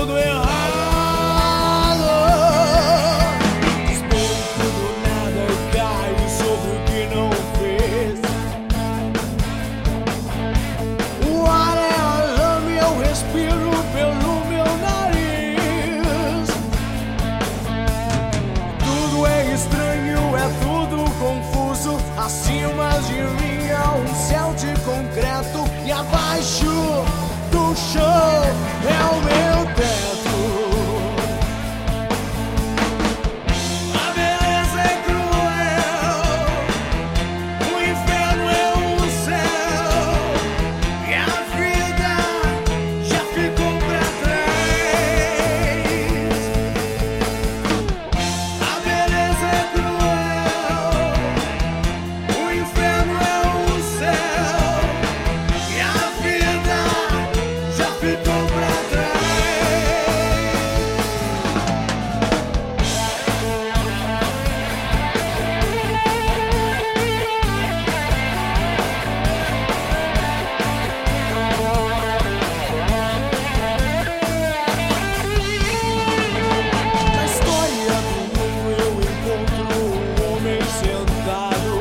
tudo errado. Despeito do nada e caio sobre o que não fez. O ar é a lama e eu respiro pelo meu nariz. Tudo é estranho, é tudo confuso. Acima de mim há um céu de concreto e abaixo do chão é o meu teto. A beleza é cruel, o inferno é o céu e a vida já ficou pra trás. A beleza é cruel, o inferno é o céu e a vida já ficou pra trás. Na história do mundo eu encontro um homem sentado,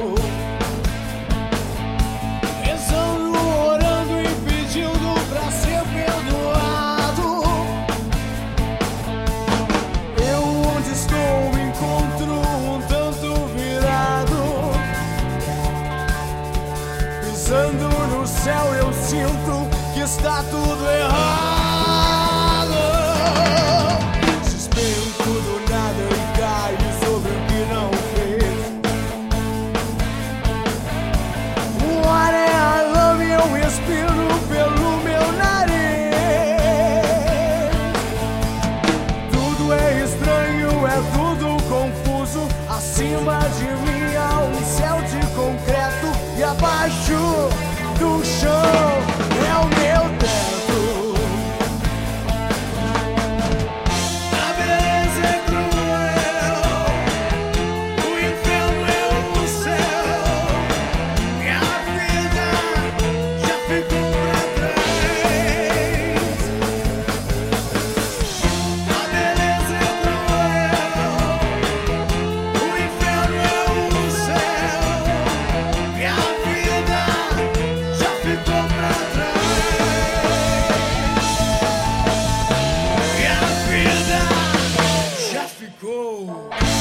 rezando, orando e pedindo pra ser perdoado. Eu onde estou encontro um tanto virado. Pisando no céu eu sinto que está tudo errado. Suspeito do nada e caio sobre o que não fez. O ar é a lama e eu respiro pelo meu nariz. Tudo é estranho, é tudo confuso. Acima de mim há um céu de concreto e abaixo do chão é o meu teto. A beleza é cruel, o inferno é o céu e a vida já ficou pra trás. A beleza é cruel, o inferno é o céu e a vida já ficou pra trás. E a vida já ficou.